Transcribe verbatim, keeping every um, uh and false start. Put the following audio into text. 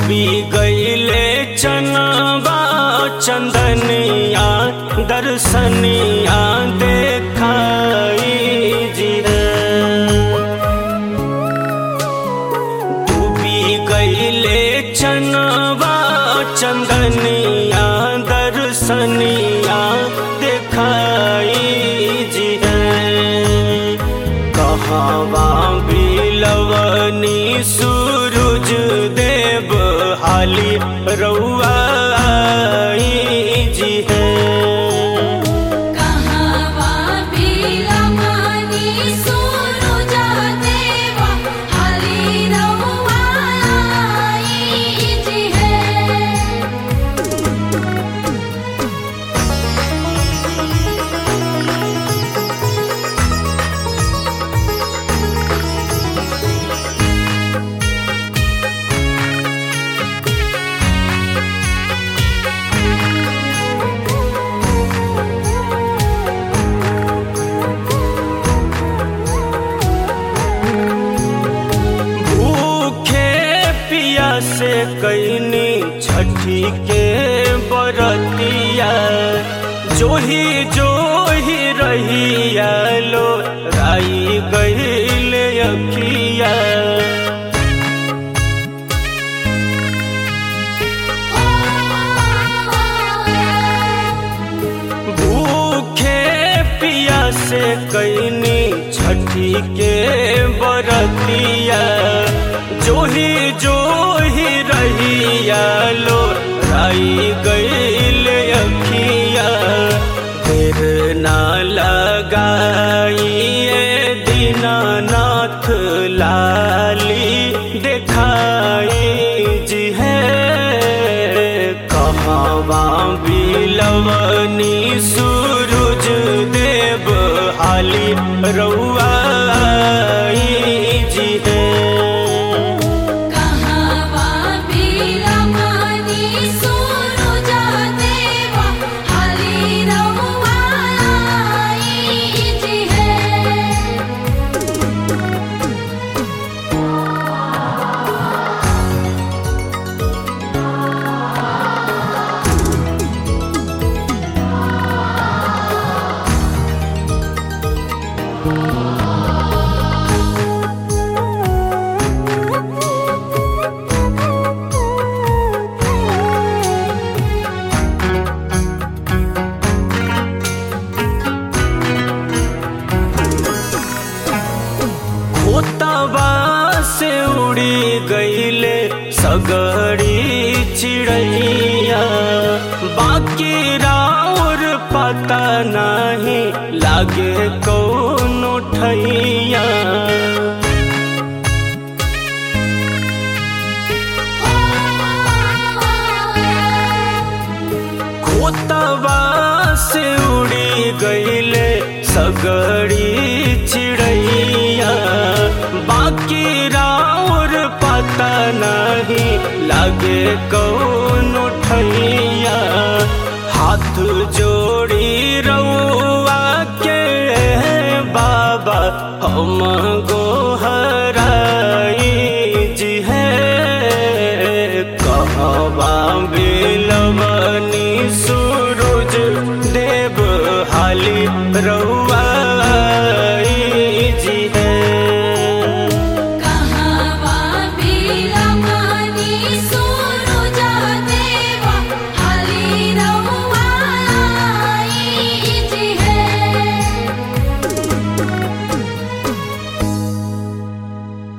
डूबी गईले चनवा चंदनिया दर्शनिया देखाई जी डूबी गईले चनवा चंदनिया दर्शनिया देखाई जी कहवा बिलवनी सूरज देव हाली रउआ जी है कहवा बिलवनी सूरज देव हाली रउआ जी है। से कैनी छठी के बरतिया जोही जोही रहिया लो राई गईले अखिया भूखे पिया से कैनी छठी के बरतिया जोही जोही रहिया लो राई गईले अखिया देर ना लगाइए दीनानाथ लाली देखाई जी है कहवा बिलवनी सूरज देव हाली रउआ जी है। खोतवा से उड़ी गईले सगड़ी चिड़ैया बाकी राउर पता नहीं लागे कौनो ठैया खोतवा से उड़ी गईले सगड़ी चिड़ैया बाकी राउर पता नहीं लागे कौनो ठैया हाथ जोड़ी रउआ के बाबा हम गोहराई जी है कहवा बिलवनी सूरज देव हाली रउआ